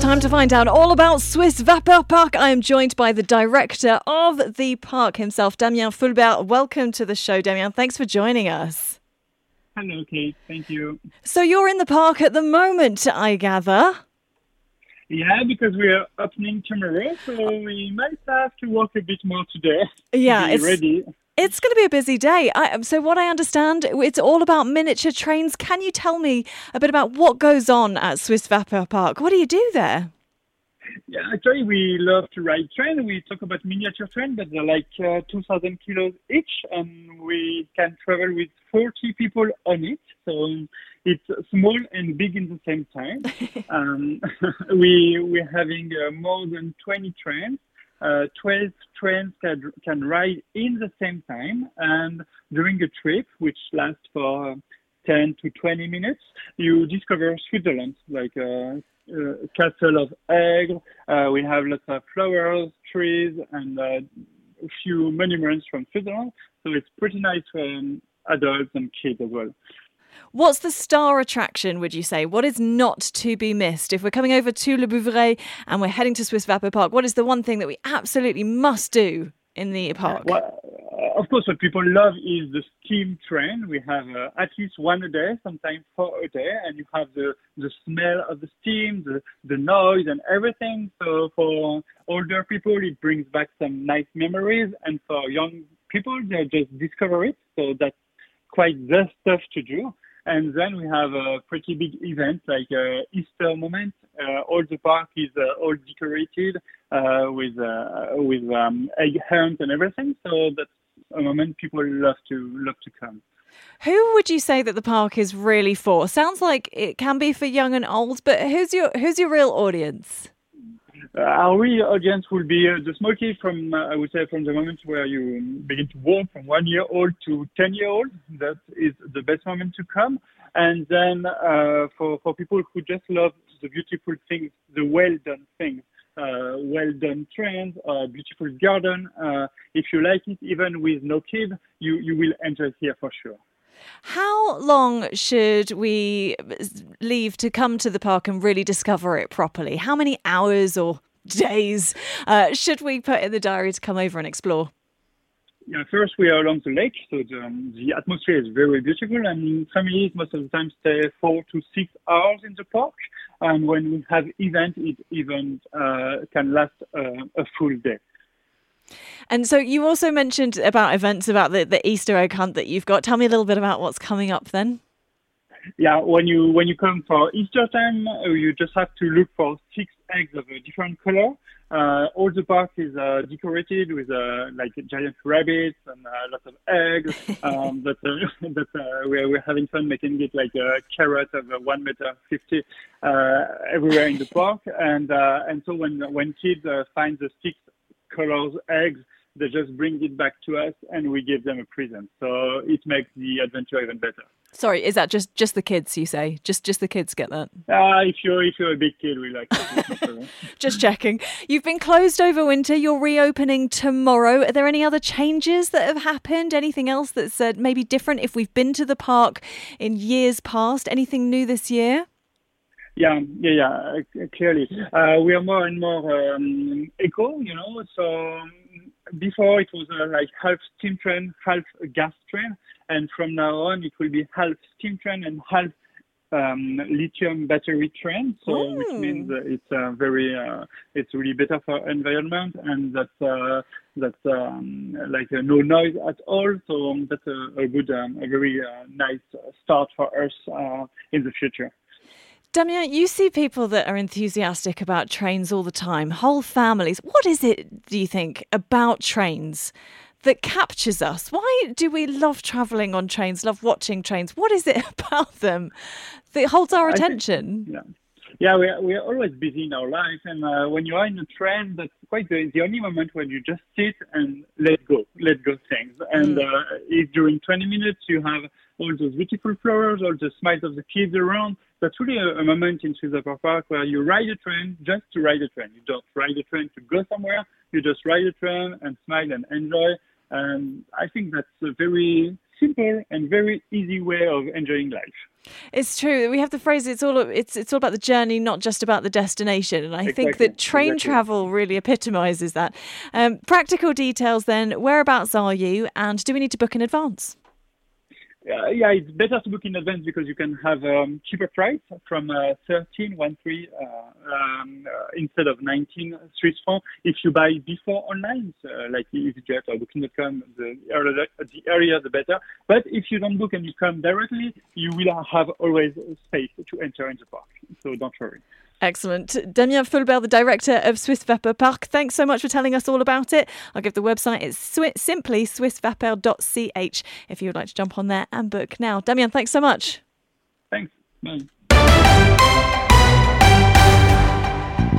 time to find out all about Swiss Vapeur Park. I am joined by the director of the park himself, Damien Fulbert. Welcome to the show, Damien. Thanks for joining us. Hello, Kate. Thank you. So you're in the park at the moment, I gather. Yeah, because we are opening tomorrow, so we might have to work a bit more today Yeah, to be ready. It's going to be a busy day. So what I understand, it's all about miniature trains. Can you tell me a bit about what goes on at Swiss Vapeur Park? What do you do there? Yeah, actually, we love to ride train. We talk about miniature train, but they're like 2,000 kilos each, and we can travel with 40 people on it. So it's small and big in the same time. We're having more than 20 trains. 12 trains can ride in the same time, and during a trip, which lasts for 10 to 20 minutes, you discover Switzerland, like Castle of Aigle. We have lots of flowers, trees, and a few monuments from Switzerland. So it's pretty nice for adults and kids as well. What's the star attraction, would you say? What is not to be missed? If we're coming over to Le Bouvray and we're heading to Swiss Vapeur Park, what is the one thing that we absolutely must do in the park? Well, of course, what people love is the steam train. We have at least one a day, sometimes 4 a day, and you have the smell of the steam, the noise and everything. So for older people, it brings back some nice memories, and for young people, they just discover it. So that's quite the stuff to do. And then we have a pretty big event like Easter moment. All the park is all decorated with egg hunt and everything. So that's a moment people love to come. Who would you say that the park is really for? Sounds like it can be for young and old, but who's your real audience? Our real audience will be the small kids from, I would say, from the moment where you begin to walk from 1 year old to 10-year-old. That is the best moment to come. And then for people who just love the beautiful things, the well-done things, well-done trains, beautiful garden. If you like it, even with no kids, you will enjoy here for sure. How long should we leave to come to the park and really discover it properly? How many hours or days should we put in the diary to come over and explore? Yeah, first we are along the lake, so the atmosphere is very beautiful, and families most of the time stay 4 to 6 hours in the park. And when we have events, it even can last a full day. And so you also mentioned about events about the Easter egg hunt that you've got. Tell me a little bit about what's coming up then. Yeah, when you come for Easter time, you just have to look for 6 eggs of a different color. All the park is decorated with like giant rabbits and lots of eggs. We're having fun making it like a carrot of 1.50 meters everywhere in the park. And so when kids find the 6 colors eggs, they just bring it back to us and we give them a present. So it makes the adventure even better. Sorry, is that just the kids, you say? Just the kids get that? If you're a big kid, we like it. Just checking. You've been closed over winter. You're reopening tomorrow. Are there any other changes that have happened? Anything else that's maybe different if we've been to the park in years past? Anything new this year? Yeah, clearly. We are more and more eco, so before it was like half steam train, half gas train, and from now on it will be half steam train and half lithium battery train. So which means it's really better for environment, and that's like no noise at all. So that's a good, a very nice start for us in the future. Damien, you see people that are enthusiastic about trains all the time, whole families. What is it, do you think, about trains that captures us? Why do we love travelling on trains, love watching trains? What is it about them that holds our attention? Yeah, we are always busy in our life, and when you are in a train, that's quite the only moment when you just sit and let go things. And if during 20 minutes you have all those beautiful flowers, all the smiles of the kids around, that's really a moment in Swiss Vapeur Park where you ride a train just to ride a train. You don't ride a train to go somewhere. You just ride a train and smile and enjoy. And I think that's a very simple and very easy way of enjoying life. It's true. We have the phrase, it's all about the journey, not just about the destination. And I think that train travel really epitomises that. Practical details then, whereabouts are you and do we need to book in advance? Yeah, it's better to book in advance because you can have cheaper price from 13 instead of 19 Swiss francs if you buy before online, like EasyJet or Booking.com. The earlier the better. But if you don't book and you come directly, you will have always space to enter in the park. So don't worry. Excellent. Damien Fulbert, the director of Swiss Vapeur Park, thanks so much for telling us all about it. I'll give the website, it's simply swissvapeur.ch if you would like to jump on there and book now. Damien, thanks so much. Thanks. Bye.